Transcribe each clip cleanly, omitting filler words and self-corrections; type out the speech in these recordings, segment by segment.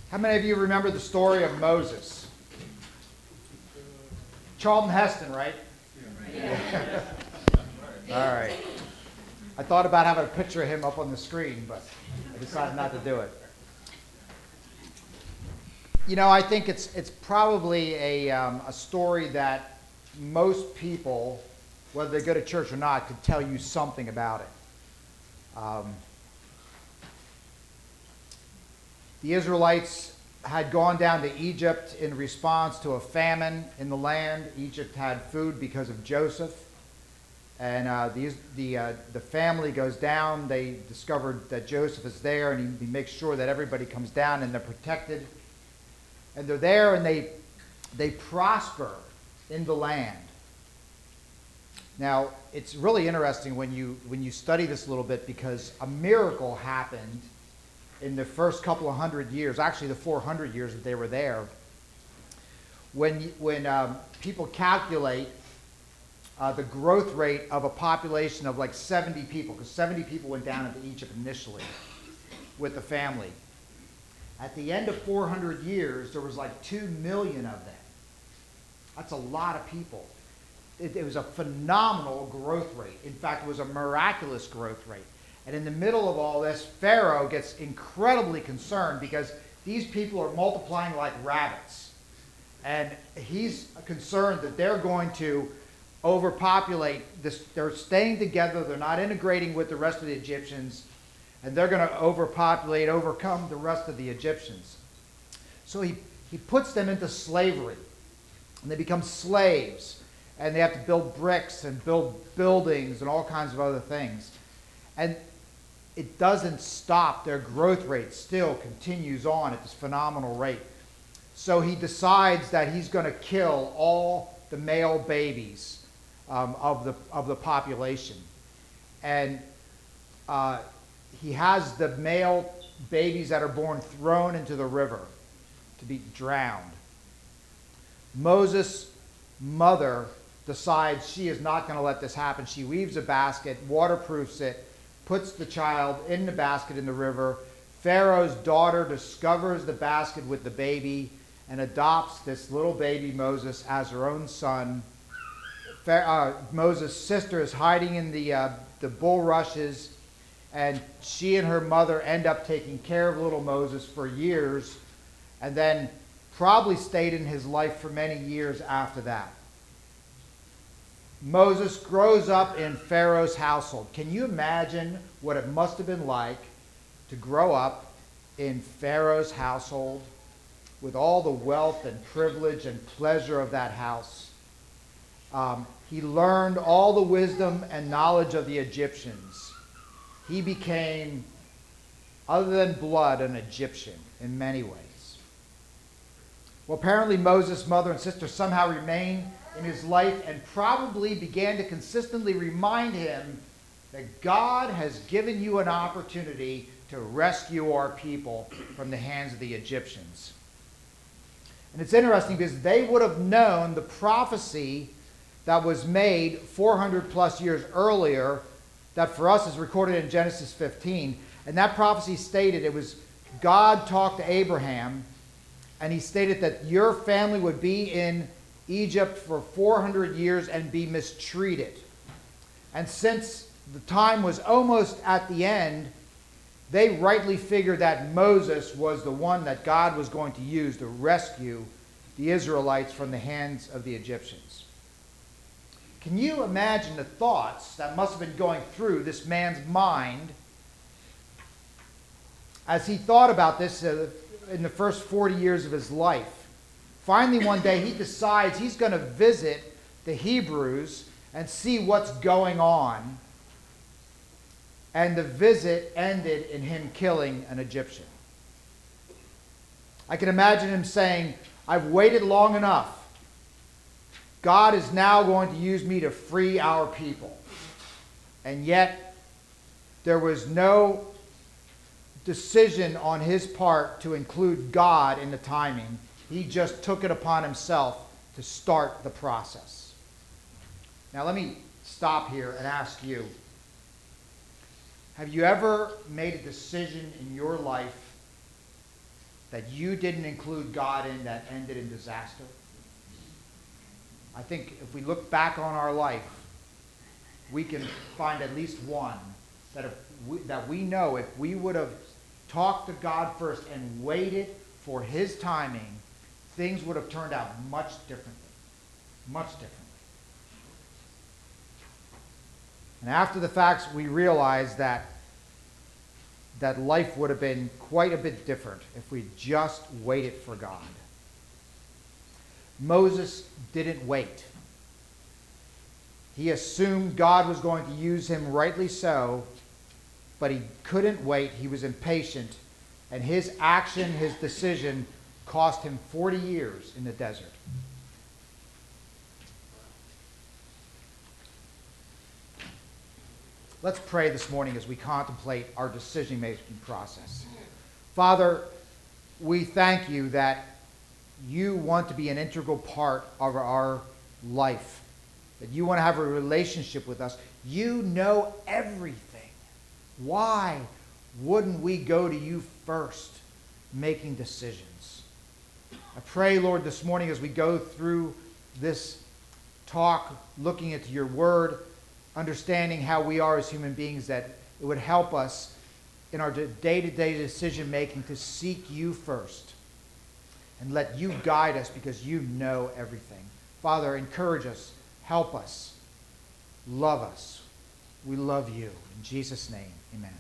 How many of you remember the story of Moses? Charlton Heston, right? Yeah. All right. I thought about having a picture of him up on the screen, but I decided not to do it. You know, I think it's probably a story that most people, whether they go to church or not, could tell you something about it. The Israelites had gone down to Egypt in response to a famine in the land. Egypt had food because of Joseph. And the family goes down. They discovered that Joseph is there, and he makes sure that everybody comes down and they're protected. And they're there, and they prosper in the land. Now, it's really interesting when you study this a little bit, because a miracle happened in the first couple of 100 years, actually the 400 years that they were there. When people calculate the growth rate of a population of like 70 people, because 70 people went down into Egypt initially with the family. At the end of 400 years, there was like 2 million of them. That's a lot of people. It was a phenomenal growth rate. In fact, it was a miraculous growth rate. And in the middle of all this, Pharaoh gets incredibly concerned because these people are multiplying like rabbits. And he's concerned that they're going to overpopulate this. They're staying together. They're not integrating with the rest of the Egyptians. And they're going to overcome the rest of the Egyptians. So he puts them into slavery. And they become slaves. And they have to build bricks and build buildings and all kinds of other things. And it doesn't stop. Their growth rate still continues on at this phenomenal rate. So he decides that he's going to kill all the male babies of the population. And he has the male babies that are born thrown into the river to be drowned. Moses' mother decides she is not going to let this happen. She weaves a basket, waterproofs it, puts the child in the basket in the river. Pharaoh's daughter discovers the basket with the baby and adopts this little baby Moses as her own son. Moses' sister is hiding in the bulrushes, and she and her mother end up taking care of little Moses for years, and then probably stayed in his life for many years after that. Moses grows up in Pharaoh's household. Can you imagine what it must have been like to grow up in Pharaoh's household with all the wealth and privilege and pleasure of that house? He learned all the wisdom and knowledge of the Egyptians. He became, other than blood, an Egyptian in many ways. Well, apparently Moses' mother and sister somehow remained in his life and probably began to consistently remind him that God has given you an opportunity to rescue our people from the hands of the Egyptians. And it's interesting because they would have known the prophecy that was made 400 plus years earlier, that for us is recorded in Genesis 15. And that prophecy stated, it was God talked to Abraham, and he stated that your family would be in Egypt for 400 years and be mistreated. And since the time was almost at the end, they rightly figured that Moses was the one that God was going to use to rescue the Israelites from the hands of the Egyptians. Can you imagine the thoughts that must have been going through this man's mind as he thought about this in the first 40 years of his life? Finally, one day, he decides he's going to visit the Hebrews and see what's going on. And the visit ended in him killing an Egyptian. I can imagine him saying, I've waited long enough. God is now going to use me to free our people. And yet, there was no decision on his part to include God in the timing. He just took it upon himself to start the process. Now let me stop here and ask you, have you ever made a decision in your life that you didn't include God in that ended in disaster? I think if we look back on our life, we can find at least one that we know if we would have talked to God first and waited for his timing, things would have turned out much differently. Much differently. And after the facts, we realized that life would have been quite a bit different if we just waited for God. Moses didn't wait. He assumed God was going to use him, rightly so, but he couldn't wait. He was impatient, and his action, his decision, cost him 40 years in the desert. Let's pray this morning as we contemplate our decision-making process. Father, we thank you that you want to be an integral part of our life, that you want to have a relationship with us. You know everything. Why wouldn't we go to you first making decisions? I pray, Lord, this morning as we go through this talk, looking at your word, understanding how we are as human beings, that it would help us in our day-to-day decision making to seek you first and let you guide us because you know everything. Father, encourage us, help us, love us. We love you. In Jesus' name, amen.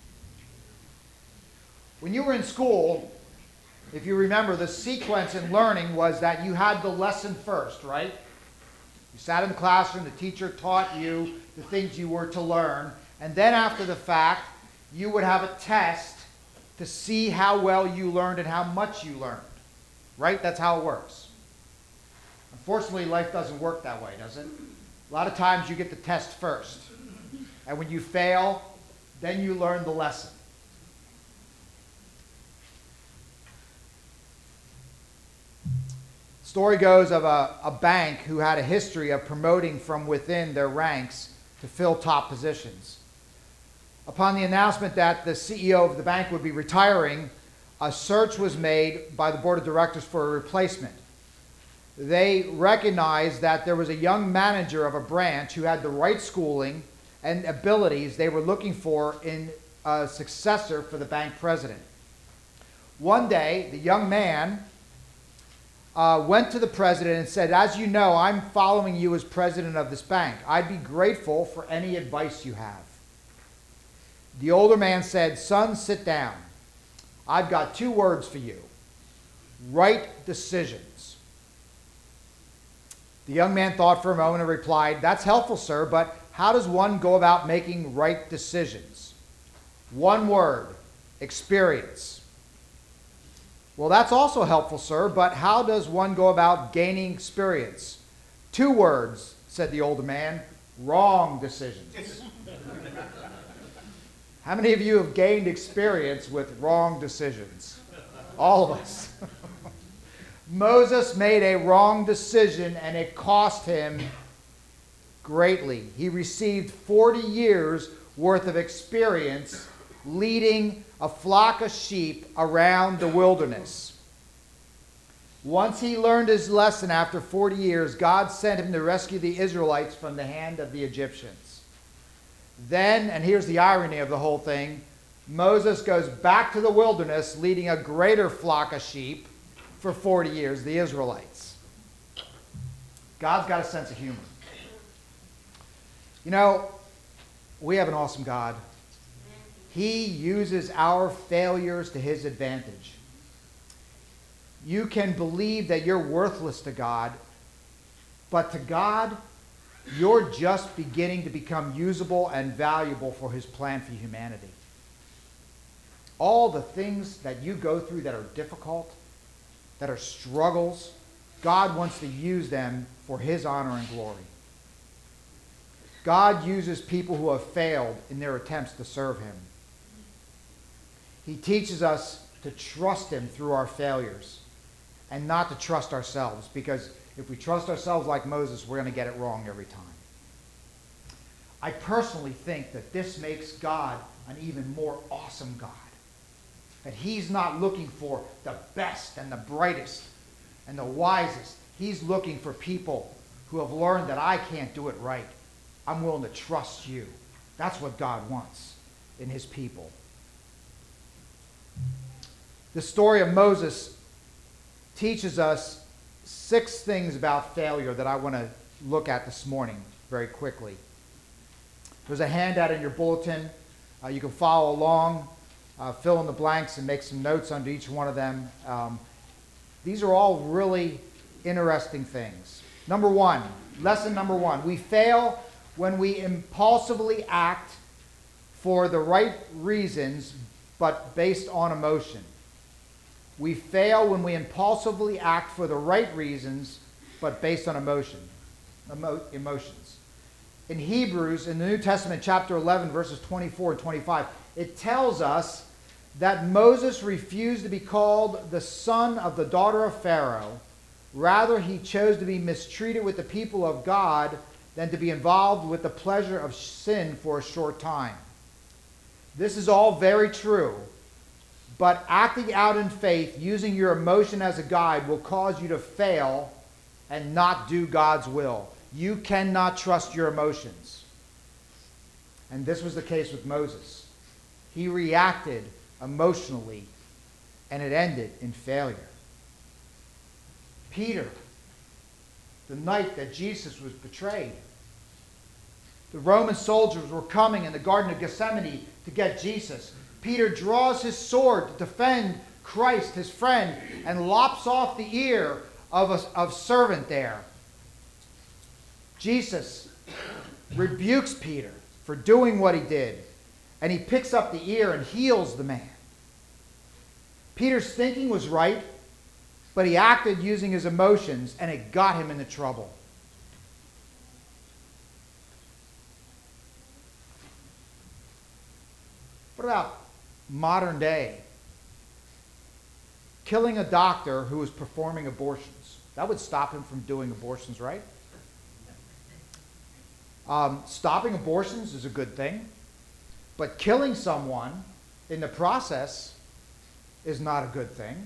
When you were in school, if you remember, the sequence in learning was that you had the lesson first, right? You sat in the classroom, the teacher taught you the things you were to learn, and then after the fact, you would have a test to see how well you learned and how much you learned. Right? That's how it works. Unfortunately, life doesn't work that way, does it? A lot of times you get the test first. And when you fail, then you learn the lesson. Story goes of a bank who had a history of promoting from within their ranks to fill top positions. Upon the announcement that the CEO of the bank would be retiring, a search was made by the board of directors for a replacement. They recognized that there was a young manager of a branch who had the right schooling and abilities they were looking for in a successor for the bank president. One day, the young man went to the president and said, "As you know, I'm following you as president of this bank. I'd be grateful for any advice you have." The older man said, "Son, sit down. I've got 2 words for you. Right decisions." The young man thought for a moment and replied, "That's helpful, sir, but how does one go about making right decisions?" 1 word, experience. "Well, that's also helpful, sir, but how does one go about gaining experience?" 2 words, said the older man, wrong decisions. How many of you have gained experience with wrong decisions? All of us. Moses made a wrong decision and it cost him greatly. He received 40 years worth of experience leading a flock of sheep around the wilderness. Once he learned his lesson after 40 years, God sent him to rescue the Israelites from the hand of the Egyptians. Then, and here's the irony of the whole thing, Moses goes back to the wilderness leading a greater flock of sheep for 40 years, the Israelites. God's got a sense of humor. You know, we have an awesome God. He uses our failures to his advantage. You can believe that you're worthless to God, but to God, you're just beginning to become usable and valuable for his plan for humanity. All the things that you go through that are difficult, that are struggles, God wants to use them for his honor and glory. God uses people who have failed in their attempts to serve him. He teaches us to trust him through our failures and not to trust ourselves, because if we trust ourselves like Moses, we're going to get it wrong every time. I personally think that this makes God an even more awesome God. that he's not looking for the best and the brightest and the wisest. He's looking for people who have learned that I can't do it right. I'm willing to trust you. That's what God wants in his people. The story of Moses teaches us 6 things about failure that I want to look at this morning very quickly. There's a handout in your bulletin. You can follow along, fill in the blanks, and make some notes under each one of them. These are all really interesting things. Number 1, lesson number 1. We fail when we impulsively act for the right reasons, but based on emotion. We fail when we impulsively act for the right reasons, but based on emotions. In Hebrews, in the New Testament, chapter 11, verses 24 and 25, it tells us that Moses refused to be called the son of the daughter of Pharaoh. Rather, he chose to be mistreated with the people of God than to be involved with the pleasure of sin for a short time. This is all very true, but acting out in faith, using your emotion as a guide, will cause you to fail and not do God's will. You cannot trust your emotions. And this was the case with Moses. He reacted emotionally, and it ended in failure. Peter, the night that Jesus was betrayed, the Roman soldiers were coming in the Garden of Gethsemane to get Jesus. Peter draws his sword to defend Christ, his friend, and lops off the ear of a servant there. Jesus rebukes Peter for doing what he did, and he picks up the ear and heals the man. Peter's thinking was right, but he acted using his emotions, and it got him into trouble. What about modern day? Killing a doctor who was performing abortions. That would stop him from doing abortions, right? Stopping abortions is a good thing, but killing someone in the process is not a good thing.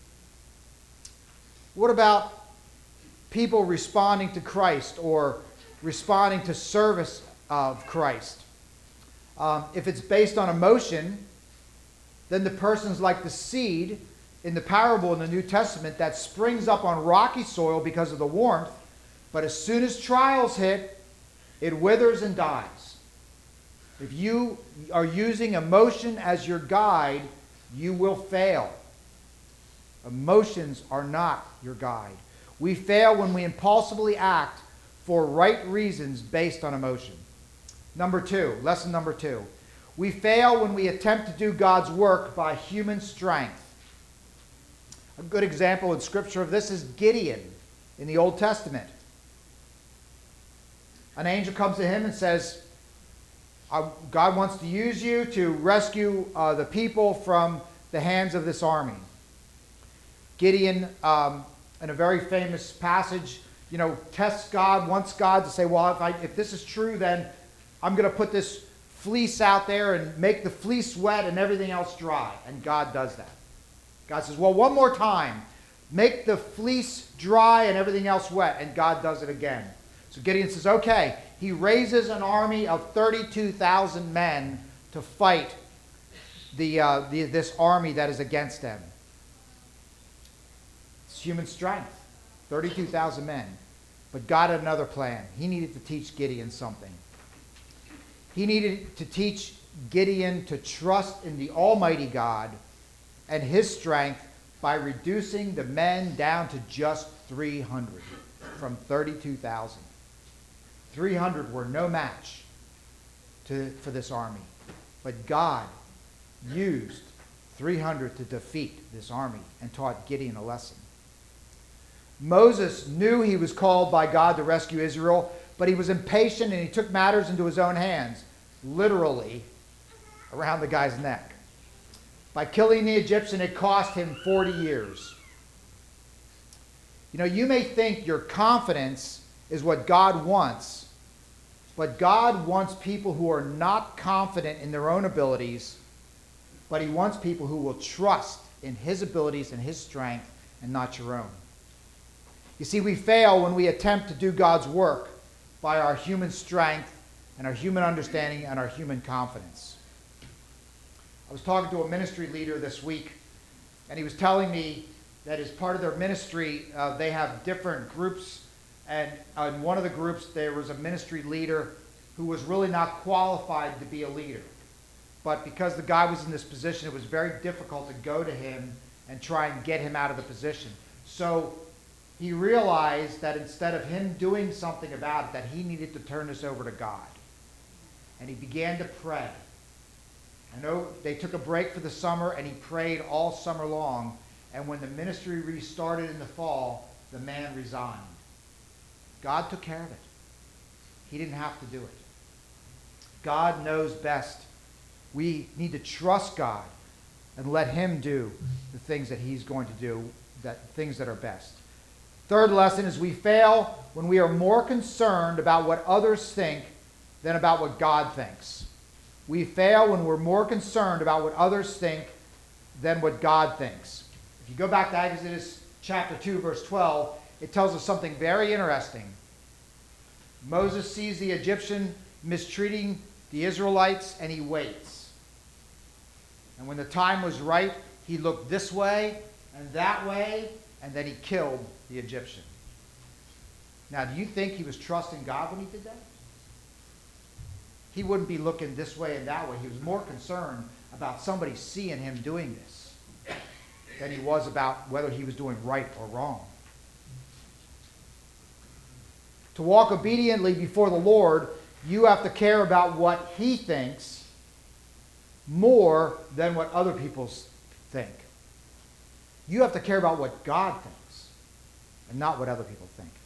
What about people responding to Christ or responding to service of Christ? If it's based on emotion, then the person's like the seed in the parable in the New Testament that springs up on rocky soil because of the warmth, but as soon as trials hit, it withers and dies. If you are using emotion as your guide, you will fail. Emotions are not your guide. We fail when we impulsively act for right reasons based on emotion. Number 2, lesson number 2. We fail when we attempt to do God's work by human strength. A good example in Scripture of this is Gideon in the Old Testament. An angel comes to him and says, God wants to use you to rescue the people from the hands of this army. Gideon, in a very famous passage, tests God, wants God to say, well, if this is true, then I'm going to put this fleece out there and make the fleece wet and everything else dry. And God does that. God says, well, one more time, make the fleece dry and everything else wet. And God does it again. So Gideon says, okay. He raises an army of 32,000 men to fight this army that is against them. It's human strength, 32,000 men. But God had another plan. He needed to teach Gideon something. He needed to teach Gideon to trust in the Almighty God and his strength by reducing the men down to just 300 from 32,000. 300 were no match for this army. But God used 300 to defeat this army and taught Gideon a lesson. Moses knew he was called by God to rescue Israel, but he was impatient and he took matters into his own hands, literally around the guy's neck. By killing the Egyptian, it cost him 40 years. You may think your confidence is what God wants, but God wants people who are not confident in their own abilities, but he wants people who will trust in his abilities and his strength and not your own. You see, we fail when we attempt to do God's work by our human strength and our human understanding and our human confidence. I was talking to a ministry leader this week, and he was telling me that as part of their ministry, they have different groups, and in one of the groups there was a ministry leader who was really not qualified to be a leader. But because the guy was in this position, it was very difficult to go to him and try and get him out of the position. So he realized that instead of him doing something about it, that he needed to turn this over to God. And he began to pray. I know they took a break for the summer, and he prayed all summer long. And when the ministry restarted in the fall, the man resigned. God took care of it. He didn't have to do it. God knows best. We need to trust God and let him do the things that he's going to do, things that are best. Third lesson is we fail when we are more concerned about what others think than about what God thinks. We fail when we're more concerned about what others think than what God thinks. If you go back to Exodus chapter 2, verse 12, it tells us something very interesting. Moses sees the Egyptian mistreating the Israelites, and he waits. And when the time was right, he looked this way and that way, and then he killed the Egyptian. Now, do you think he was trusting God when he did that? He wouldn't be looking this way and that way. He was more concerned about somebody seeing him doing this than he was about whether he was doing right or wrong. To walk obediently before the Lord, you have to care about what he thinks more than what other people think. You have to care about what God thinks and not what other people think.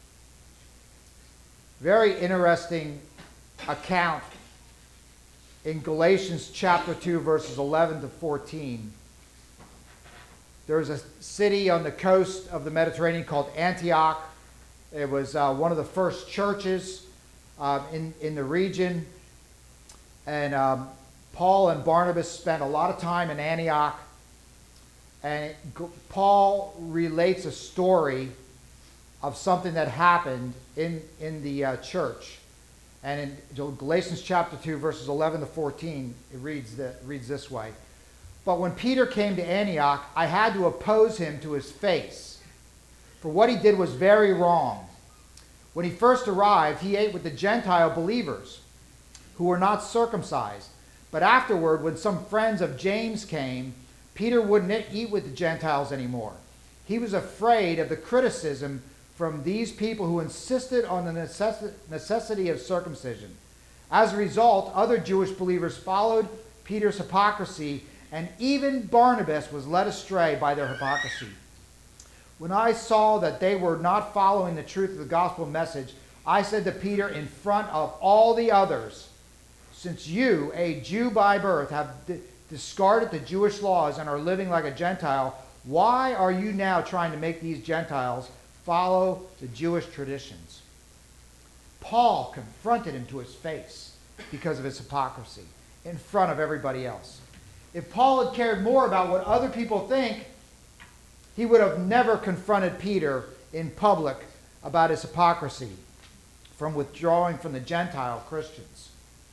Very interesting account in Galatians chapter 2, verses 11 to 14. There's a city on the coast of the Mediterranean called Antioch. It was one of the first churches in the region. And Paul and Barnabas spent a lot of time in Antioch. And Paul relates a story of something that happened in the church. And in Galatians chapter 2, verses 11 to 14, it reads this way. But when Peter came to Antioch, I had to oppose him to his face, for what he did was very wrong. When he first arrived, he ate with the Gentile believers who were not circumcised. But afterward, when some friends of James came, Peter wouldn't eat with the Gentiles anymore. He was afraid of the criticism from these people who insisted on the necessity of circumcision. As a result, other Jewish believers followed Peter's hypocrisy, and even Barnabas was led astray by their hypocrisy. When I saw that they were not following the truth of the gospel message, I said to Peter in front of all the others, since you, a Jew by birth, have discarded the Jewish laws and are living like a Gentile, why are you now trying to make these Gentiles follow the Jewish traditions? Paul confronted him to his face because of his hypocrisy in front of everybody else. If Paul had cared more about what other people think, he would have never confronted Peter in public about his hypocrisy from withdrawing from the Gentile Christians.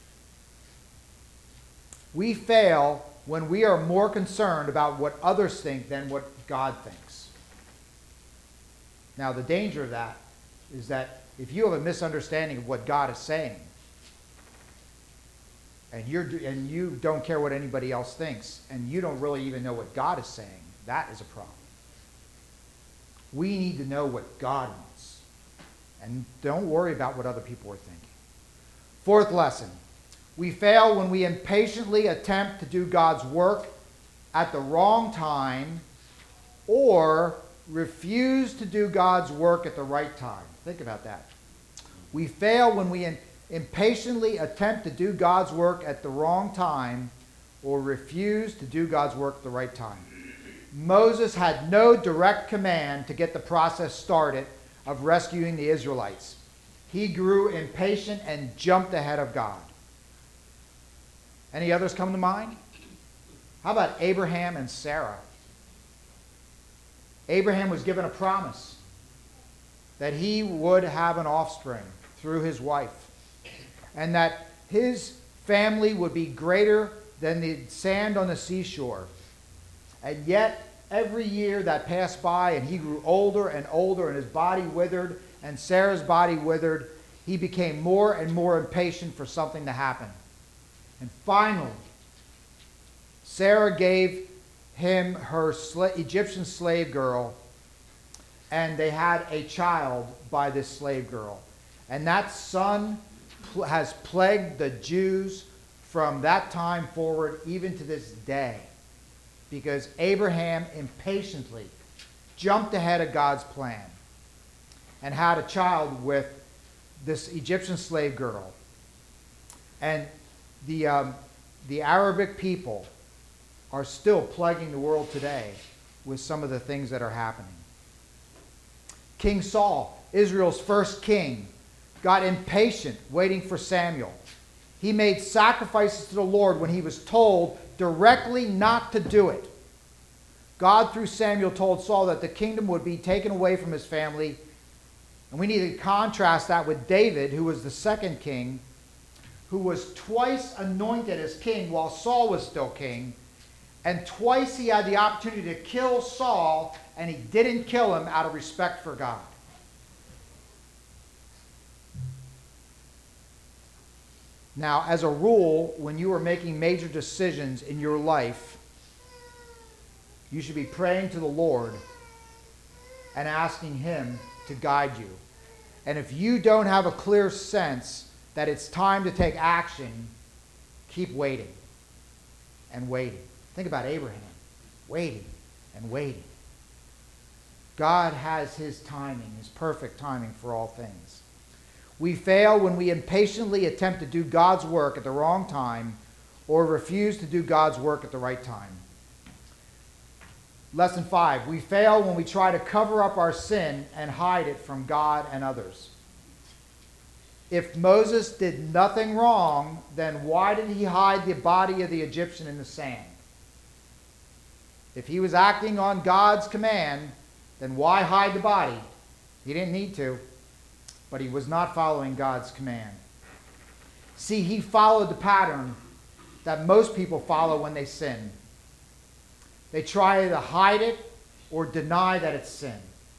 We fail when we are more concerned about what others think than what God thinks. Now, the danger of that is that if you have a misunderstanding of what God is saying, and you don't care what anybody else thinks, and you don't really even know what God is saying, that is a problem. We need to know what God wants. And don't worry about what other people are thinking. Fourth lesson. We fail when we impatiently attempt to do God's work at the wrong time or refuse to do God's work at the right time. Think about that. We fail when we impatiently attempt to do God's work at the wrong time or refuse to do God's work at the right time. Moses had no direct command to get the process started of rescuing the Israelites. He grew impatient and jumped ahead of God. Any others come to mind? How about Abraham and Sarah? Abraham was given a promise that he would have an offspring through his wife, and that his family would be greater than the sand on the seashore. And yet, every year that passed by and he grew older and older and his body withered and Sarah's body withered, he became more and more impatient for something to happen. And finally, Sarah gave him her Egyptian slave girl, and they had a child by this slave girl. And that son has plagued the Jews from that time forward, even to this day, because Abraham impatiently jumped ahead of God's plan and had a child with this Egyptian slave girl. And the Arabic people are still plaguing the world today with some of the things that are happening. King Saul, Israel's first king, got impatient waiting for Samuel. He made sacrifices to the Lord when he was told directly not to do it. God, through Samuel, told Saul that the kingdom would be taken away from his family. And we need to contrast that with David, who was the second king, who was twice anointed as king while Saul was still king. And twice he had the opportunity to kill Saul, and he didn't kill him out of respect for God. Now, as a rule, when you are making major decisions in your life, you should be praying to the Lord and asking him to guide you. And if you don't have a clear sense that it's time to take action, keep waiting and waiting. Think about Abraham, waiting and waiting. God has his timing, his perfect timing for all things. We fail when we impatiently attempt to do God's work at the wrong time or refuse to do God's work at the right time. Lesson 5, we fail when we try to cover up our sin and hide it from God and others. If Moses did nothing wrong, then why did he hide the body of the Egyptian in the sand? If he was acting on God's command, then why hide the body? He didn't need to, but he was not following God's command. See, he followed the pattern that most people follow when they sin. They try to hide it or deny that it's sin.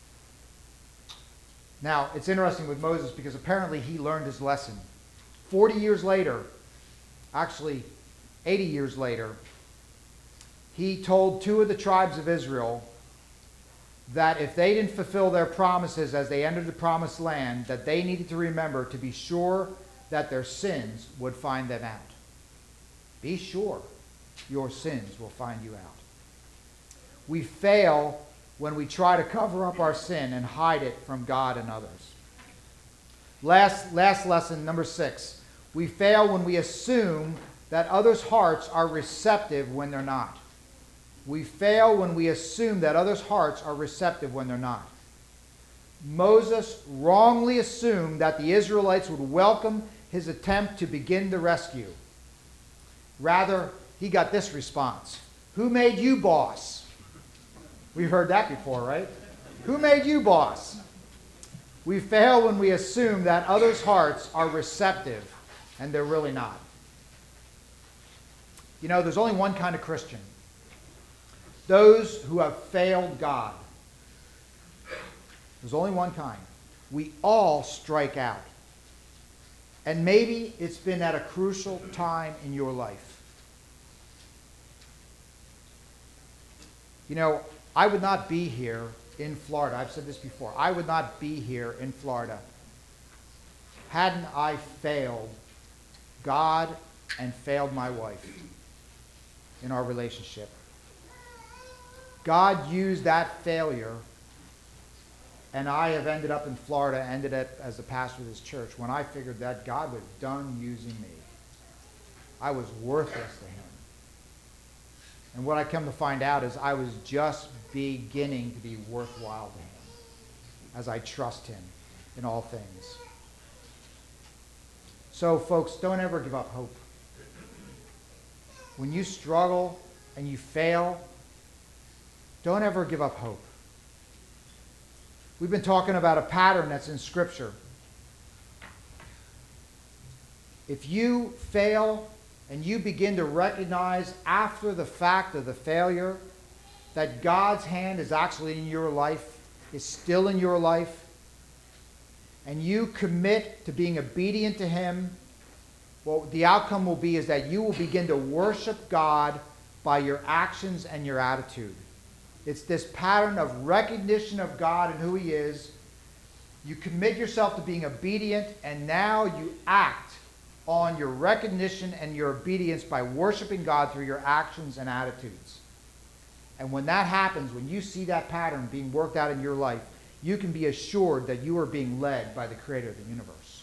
Now, it's interesting with Moses because apparently he learned his lesson. 40 years later, actually 80 years later, he told 2 of the tribes of Israel that if they didn't fulfill their promises as they entered the promised land, that they needed to remember to be sure that their sins would find them out. Be sure your sins will find you out. We fail when we try to cover up our sin and hide it from God and others. Last lesson, number 6. We fail when we assume that others' hearts are receptive when they're not. We fail when we assume that others' hearts are receptive when they're not. Moses wrongly assumed that the Israelites would welcome his attempt to begin the rescue. Rather, he got this response: "Who made you boss?" We've heard that before, right? Who made you boss? We fail when we assume that others' hearts are receptive, and they're really not. You know, there's only one kind of Christian: those who have failed God. There's only one kind. We all strike out. And maybe it's been at a crucial time in your life. You know, I would not be here in Florida. I've said this before. I would not be here in Florida hadn't I failed God and failed my wife in our relationship. God used that failure, and I have ended up in Florida, ended up as the pastor of this church, when I figured that God was done using me. I was worthless to him. And what I come to find out is I was just beginning to be worthwhile to him as I trust him in all things. So, folks, don't ever give up hope. When you struggle and you fail, don't ever give up hope. We've been talking about a pattern that's in Scripture. If you fail and you begin to recognize after the fact of the failure that God's hand is actually in your life, is still in your life, and you commit to being obedient to Him, well, the outcome will be is that you will begin to worship God by your actions and your attitude. It's this pattern of recognition of God and who He is. You commit yourself to being obedient, and now you act on your recognition and your obedience by worshiping God through your actions and attitudes. And when that happens, when you see that pattern being worked out in your life, you can be assured that you are being led by the Creator of the universe.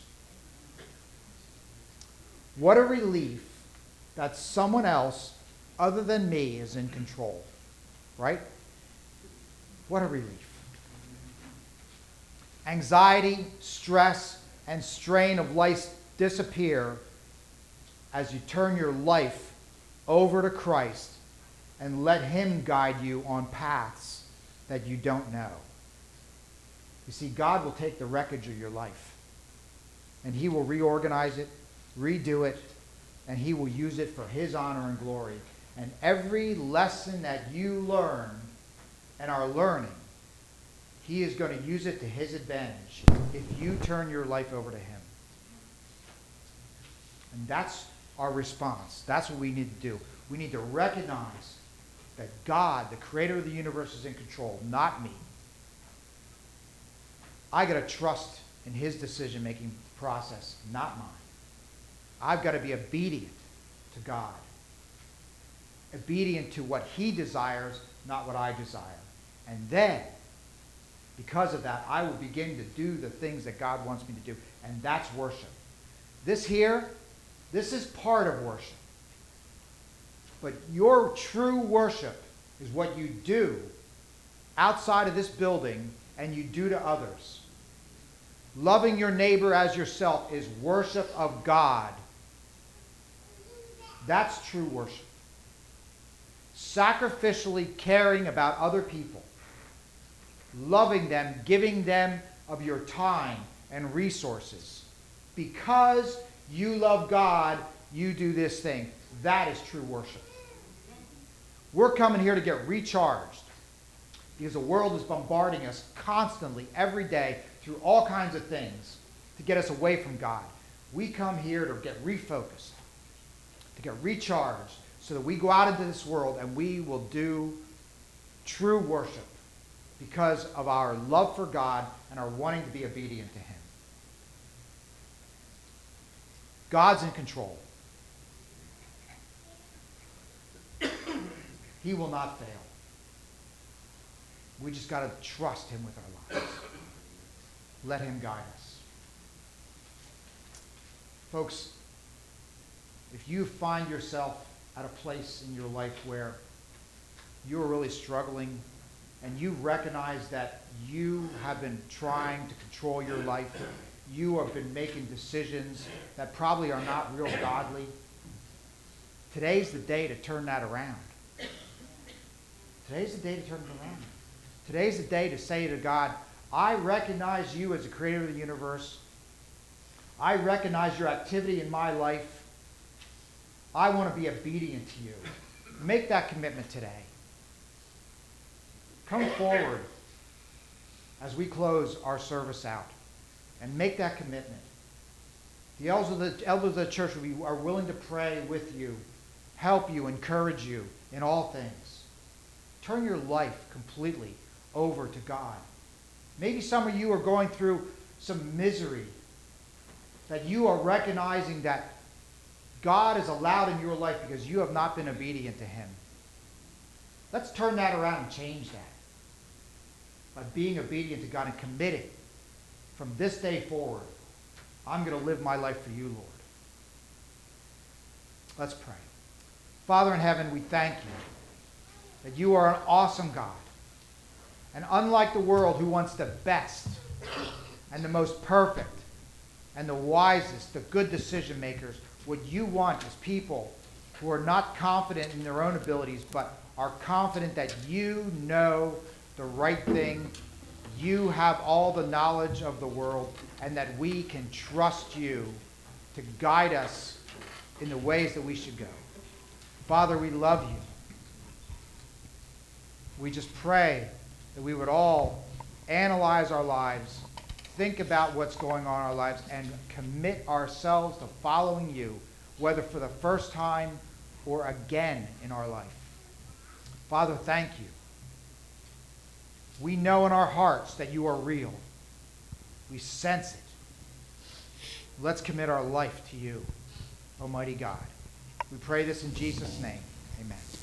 What a relief that someone else other than me is in control, right? What a relief. Anxiety, stress, and strain of life disappear as you turn your life over to Christ and let Him guide you on paths that you don't know. You see, God will take the wreckage of your life, and He will reorganize it, redo it, and He will use it for His honor and glory. And every lesson that you learn and are learning, He is going to use it to His advantage if you turn your life over to Him. And that's our response. That's what we need to do. We need to recognize that God, the Creator of the universe, is in control, not me. I got to trust in His decision-making process, not mine. I've got to be obedient to God. Obedient to what He desires, not what I desire. And then, because of that, I will begin to do the things that God wants me to do. And that's worship. This is part of worship. But your true worship is what you do outside of this building and you do to others. Loving your neighbor as yourself is worship of God. That's true worship. Sacrificially caring about other people. Loving them, giving them of your time and resources. Because you love God, you do this thing. That is true worship. We're coming here to get recharged because the world is bombarding us constantly, every day, through all kinds of things to get us away from God. We come here to get refocused, to get recharged, so that we go out into this world and we will do true worship because of our love for God and our wanting to be obedient to Him. God's in control. He will not fail. We just got to trust Him with our lives. Let Him guide us. Folks, if you find yourself at a place in your life where you are really struggling and you recognize that you have been trying to control your life, you have been making decisions that probably are not real godly, today's the day to turn that around. Today's the day to turn it around. Today's the day to say to God, I recognize you as the Creator of the universe. I recognize your activity in my life. I want to be obedient to you. Make that commitment today. Come forward as we close our service out and make that commitment. The elders of the church are willing to pray with you, help you, encourage you in all things. Turn your life completely over to God. Maybe some of you are going through some misery that you are recognizing that God is allowed in your life because you have not been obedient to Him. Let's turn that around and change that by being obedient to God and committing from this day forward, I'm going to live my life for you, Lord. Let's pray. Father in heaven, we thank you that you are an awesome God. And unlike the world who wants the best and the most perfect and the wisest, the good decision makers, what you want is people who are not confident in their own abilities, but are confident that you know the right thing. You have all the knowledge of the world, and that we can trust you to guide us in the ways that we should go. Father, we love you. We just pray that we would all analyze our lives, think about what's going on in our lives, and commit ourselves to following you, whether for the first time or again in our life. Father, thank you. We know in our hearts that you are real. We sense it. Let's commit our life to you, Almighty God. We pray this in Jesus' name. Amen.